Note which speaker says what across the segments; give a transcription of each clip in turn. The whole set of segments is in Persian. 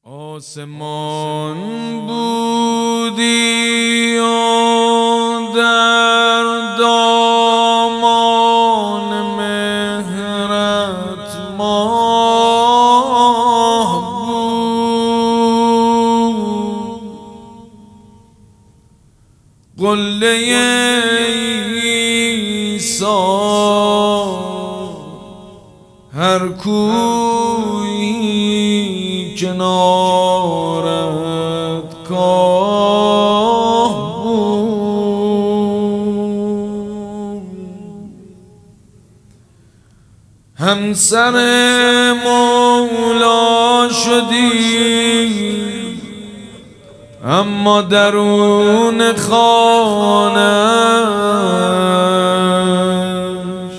Speaker 1: آسمان بودی و در دامان مهرت ماه بود. قله عیسی هر کویی کنارت کاه بود. همسر مولا شدی اما درون خانه‌اش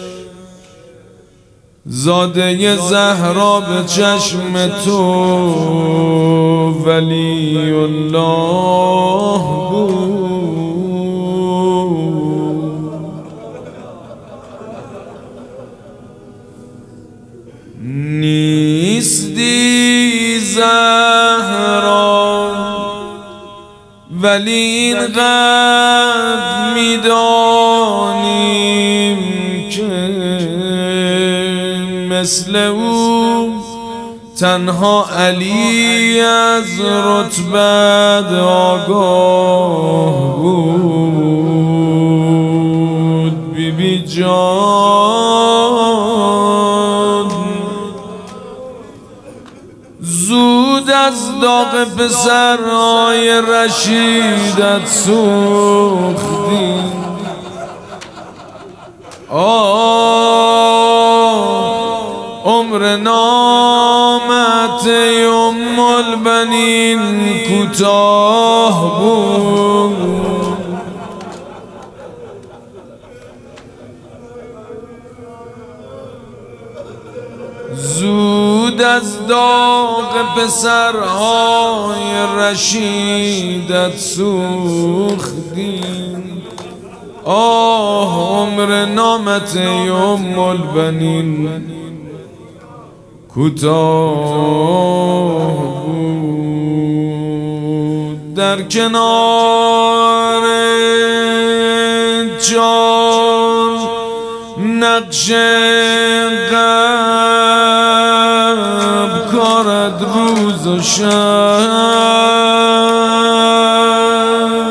Speaker 1: زاده زهرا به چشم تو ولی الله بود. نیستی زهرا ولی اینقدر میدانیم که مثل او تنها علی از رتبت آگاه بود. بیبی جان زود از داغ پسرهای رشیدت سوختی. عمر نامت ام البنین کوتاه بود. زود از داغ پسرهای رشیدت سوختی. عمر نامت ام البنین کوتاه بود. در کنار جان نقش قلب کارد روز و شب.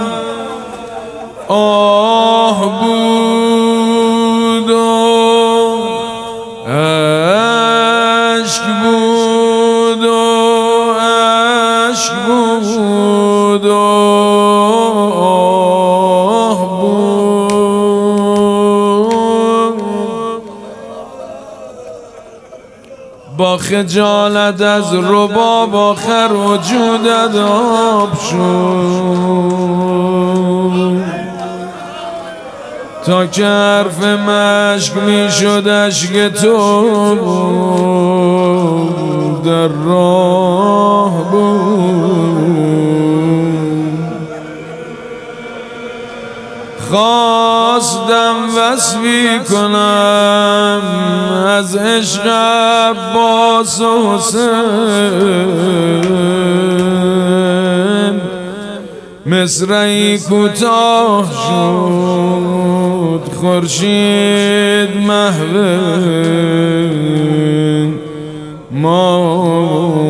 Speaker 1: آه بود و اشک بود و اشک بود و آه بود. با خجالت از رباب آخر وجودت آب شد تا که حرف مشک می شد اشک تو در راه بود. خواستم وصفی کنم از عشق عباس و حسین. مصرعی کوتاه شد خورشید محو ما